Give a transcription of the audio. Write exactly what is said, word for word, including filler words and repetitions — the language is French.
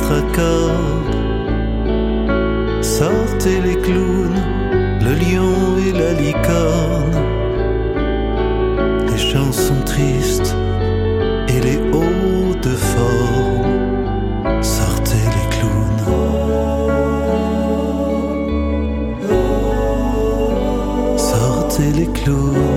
quatre accords. Sortez les clowns, le lion et la licorne, les chansons tristes et les hauts de forme. Sortez les clowns. Sortez les clowns.